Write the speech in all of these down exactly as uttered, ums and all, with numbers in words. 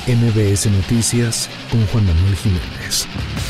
M B S Noticias con Juan Manuel Jiménez.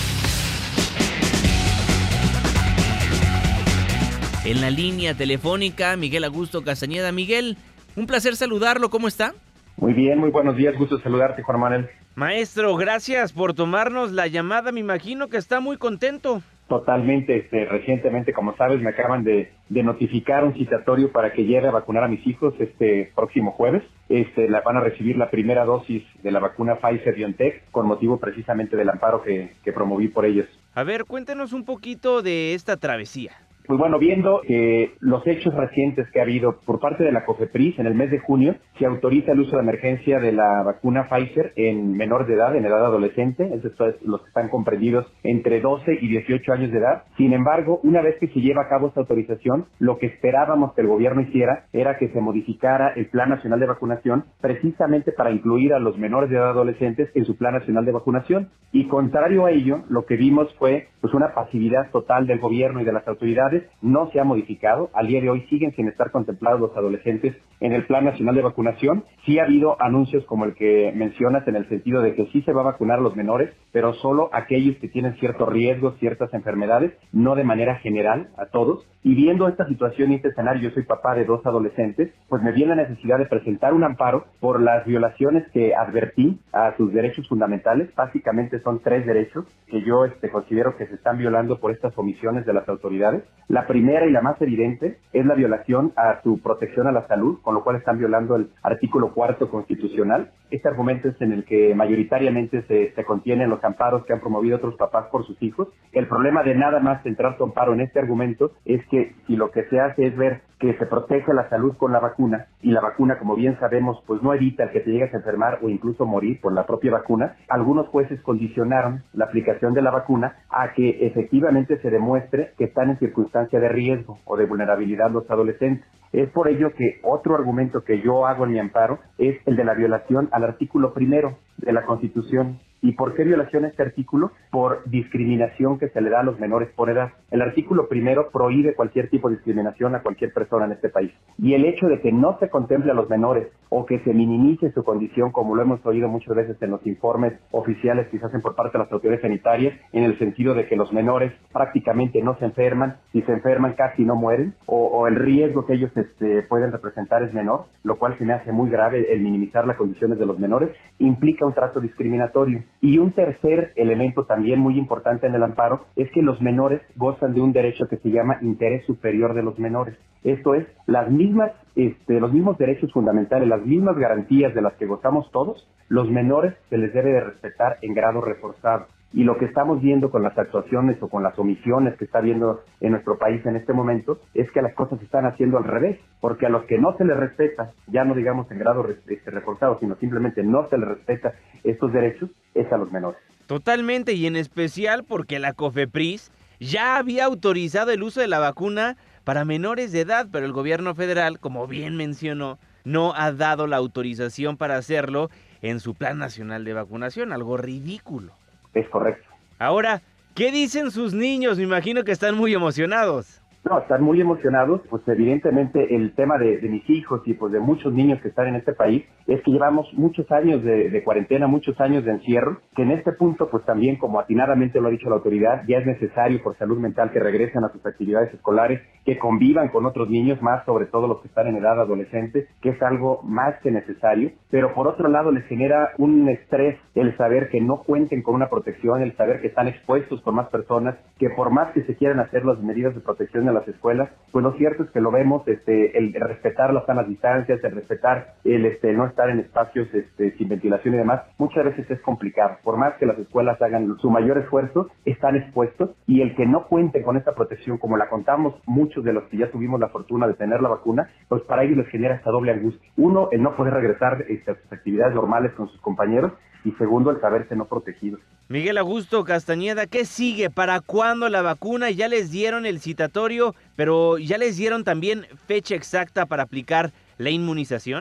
En la línea telefónica, Miguel Augusto Castañeda. Miguel, un placer saludarlo, ¿cómo está? Muy bien, muy buenos días, gusto saludarte, Juan Manuel. Maestro, gracias por tomarnos la llamada, me imagino que está muy contento. Totalmente, este, recientemente, como sabes, me acaban de, de notificar un citatorio para que llegue a vacunar a mis hijos este próximo jueves. Este, la, van a recibir la primera dosis de la vacuna Pfizer-BioNTech con motivo precisamente del amparo que, que promoví por ellos. A ver, cuéntenos un poquito de esta travesía. Pues bueno, viendo que los hechos recientes que ha habido por parte de la COFEPRIS, en el mes de junio se autoriza el uso de emergencia de la vacuna Pfizer en menores de edad, en edad adolescente, es decir, los que están comprendidos entre doce y dieciocho años de edad. Sin embargo, una vez que se lleva a cabo esta autorización, lo que esperábamos que el gobierno hiciera era que se modificara el Plan Nacional de Vacunación precisamente para incluir a los menores de edad adolescentes en su Plan Nacional de Vacunación. Y contrario a ello, lo que vimos fue pues una pasividad total del gobierno y de las autoridades. No se ha modificado. Al día de hoy siguen sin estar contemplados los adolescentes en el Plan Nacional de Vacunación. Sí ha habido anuncios como el que mencionas en el sentido de que sí se va a vacunar a los menores, pero solo aquellos que tienen ciertos riesgos, ciertas enfermedades, no de manera general a todos. Y viendo esta situación y este escenario, yo soy papá de dos adolescentes, pues me viene la necesidad de presentar un amparo por las violaciones que advertí a sus derechos fundamentales. Básicamente son tres derechos que yo este, considero que se están violando por estas omisiones de las autoridades. La primera y la más evidente es la violación a su protección a la salud, con lo cual están violando el artículo cuarto constitucional. Este argumento es en el que mayoritariamente se, se contienen los amparos que han promovido otros papás por sus hijos. El problema de nada más centrar su amparo en este argumento es que si lo que se hace es ver que se protege la salud con la vacuna, y la vacuna, como bien sabemos, pues no evita el que te llegues a enfermar o incluso morir por la propia vacuna, algunos jueces condicionaron la aplicación de la vacuna a que efectivamente se demuestre que están en circunstancia de riesgo o de vulnerabilidad los adolescentes. Es por ello que otro argumento que yo hago en mi amparo es el de la violación al artículo primero de la Constitución. ¿Y por qué violación a este artículo? Por discriminación que se le da a los menores por edad. El artículo primero prohíbe cualquier tipo de discriminación a cualquier persona en este país. Y el hecho de que no se contemple a los menores o que se minimice su condición, como lo hemos oído muchas veces en los informes oficiales que se hacen por parte de las autoridades sanitarias, en el sentido de que los menores prácticamente no se enferman, si se enferman casi no mueren, o, o el riesgo que ellos este, pueden representar es menor, lo cual se me hace muy grave el minimizar las condiciones de los menores, implica un trato discriminatorio. Y un tercer elemento también muy importante en el amparo es que los menores gozan de un derecho que se llama interés superior de los menores. Esto es, las mismas, este, los mismos derechos fundamentales, las mismas garantías de las que gozamos todos, los menores se les debe de respetar en grado reforzado. Y lo que estamos viendo con las actuaciones o con las omisiones que está viendo en nuestro país en este momento es que las cosas se están haciendo al revés, porque a los que no se les respeta, ya no digamos en grado este, reforzado, sino simplemente no se les respeta estos derechos, es a los menores. Totalmente, y en especial porque la COFEPRIS ya había autorizado el uso de la vacuna para menores de edad, pero el gobierno federal, como bien mencionó, no ha dado la autorización para hacerlo en su Plan Nacional de Vacunación, algo ridículo. Es correcto. Ahora, ¿qué dicen sus niños? Me imagino que están muy emocionados. No, están muy emocionados, pues evidentemente el tema de, de mis hijos y pues de muchos niños que están en este país es que llevamos muchos años de, de cuarentena, muchos años de encierro, que en este punto pues también, como atinadamente lo ha dicho la autoridad, ya es necesario por salud mental que regresen a sus actividades escolares, que convivan con otros niños, más sobre todo los que están en edad adolescente, que es algo más que necesario, pero por otro lado les genera un estrés el saber que no cuenten con una protección, el saber que están expuestos por más personas, que por más que se quieran hacer las medidas de protección en las escuelas, pues lo cierto es que lo vemos, este, el respetar las sanas distancias, el respetar el este, no estar en espacios este, sin ventilación y demás, muchas veces es complicado. Por más que las escuelas hagan su mayor esfuerzo, están expuestos, y el que no cuente con esta protección, como la contamos muchos de los que ya tuvimos la fortuna de tener la vacuna, pues para ellos les genera esta doble angustia. Uno, el no poder regresar este, a sus actividades normales con sus compañeros, y segundo, el saberse no protegidos. Miguel Augusto Castañeda, ¿qué sigue? ¿Para cuándo la vacuna? Ya les dieron el citatorio, pero ¿ya les dieron también fecha exacta para aplicar la inmunización?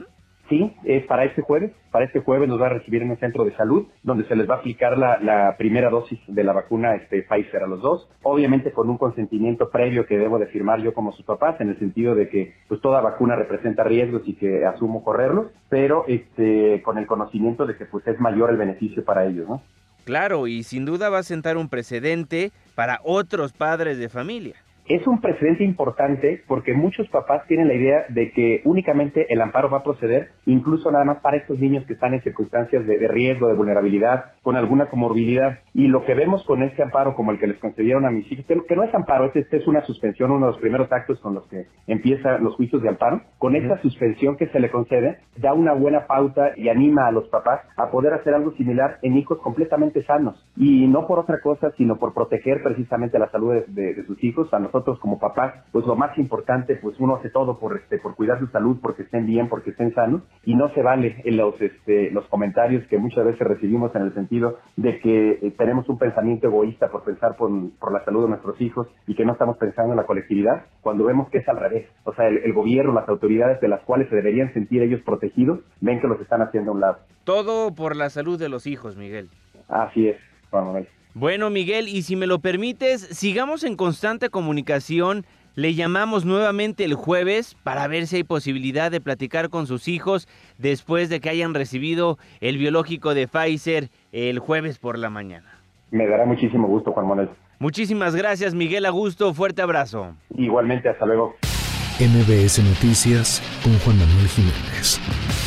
Sí, es para este jueves. Para este jueves nos va a recibir en un centro de salud donde se les va a aplicar la, la primera dosis de la vacuna este, Pfizer a los dos. Obviamente con un consentimiento previo que debo de firmar yo como sus papás, en el sentido de que pues toda vacuna representa riesgos y que asumo correrlos, pero este, con el conocimiento de que pues es mayor el beneficio para ellos, ¿no? Claro, y sin duda va a sentar un precedente para otros padres de familia. Es un precedente importante porque muchos papás tienen la idea de que únicamente el amparo va a proceder, incluso nada más para estos niños que están en circunstancias de, de riesgo, de vulnerabilidad, con alguna comorbilidad. Y lo que vemos con este amparo, como el que les concedieron a mis hijos, que, que no es amparo, este, este es una suspensión, uno de los primeros actos con los que empiezan los juicios de amparo. Con esta uh-huh. suspensión que se le concede, da una buena pauta y anima a los papás a poder hacer algo similar en hijos completamente sanos. Y no por otra cosa, sino por proteger precisamente la salud de, de, de sus hijos. A nosotros Nosotros como papás, pues lo más importante, pues uno hace todo por este, por cuidar su salud, porque estén bien, porque estén sanos, y no se vale en los este, los comentarios que muchas veces recibimos en el sentido de que eh, tenemos un pensamiento egoísta por pensar por, por la salud de nuestros hijos y que no estamos pensando en la colectividad, cuando vemos que es al revés. O sea, el, el gobierno, las autoridades de las cuales se deberían sentir ellos protegidos, ven que los están haciendo a un lado. Todo por la salud de los hijos, Miguel. Así es, Juan Manuel. Bueno, Miguel, y si me lo permites, sigamos en constante comunicación. Le llamamos nuevamente el jueves para ver si hay posibilidad de platicar con sus hijos después de que hayan recibido el biológico de Pfizer el jueves por la mañana. Me dará muchísimo gusto, Juan Manuel. Muchísimas gracias, Miguel Augusto. Fuerte abrazo. Igualmente, hasta luego. M B S Noticias con Juan Manuel Jiménez.